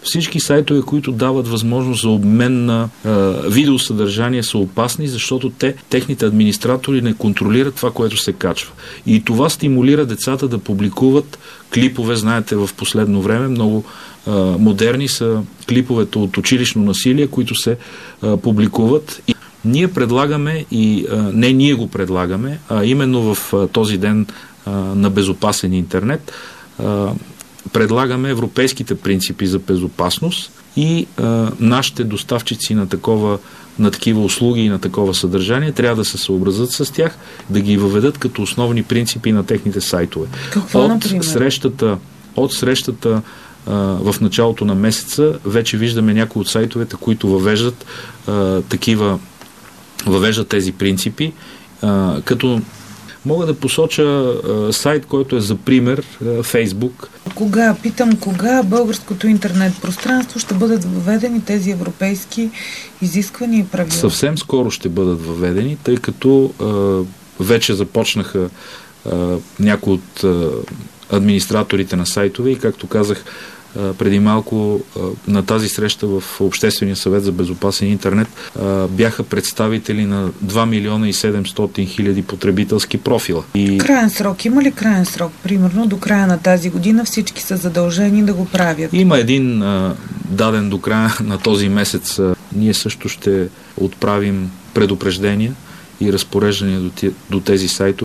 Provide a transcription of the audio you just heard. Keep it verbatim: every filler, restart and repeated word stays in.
Всички сайтове, които дават възможност за обмен на а, видеосъдържание, са опасни, защото те, техните администратори не контролират това, което се качва. И това стимулира децата да публикуват клипове. Знаете, в последно време много а, модерни са клиповете от училищно насилие, които се а, публикуват. И ние предлагаме, и а, не ние го предлагаме, а именно в а, този ден а, на безопасен интернет, а, предлагаме европейските принципи за безопасност и а, нашите доставчици на такова, на такива услуги и на такова съдържание трябва да се съобразят с тях, да ги въведат като основни принципи на техните сайтове. Какво, от например? срещата, от срещата а, в началото на месеца вече виждаме някои от сайтовете, които въвеждат а, такива, въвеждат тези принципи, а, като мога да посоча а, сайт, който е за пример, а, Фейсбук. Кога, питам, кога българското интернет пространство ще бъдат въведени тези европейски изисквания и правила? Съвсем скоро ще бъдат въведени, тъй като а, вече започнаха а, някои от а, администраторите на сайтове и, както казах а, преди малко, а, на тази среща в Обществения съвет за безопасен интернет а, бяха представители на два милиона и седемстотин хиляди потребителски профила. И... Краен срок. Има ли краен срок? Примерно до края на тази година всички са задължени да го правят. Има един а, даден до края на този месец. А, ние също ще отправим предупреждения и разпореждания до, до тези сайтове.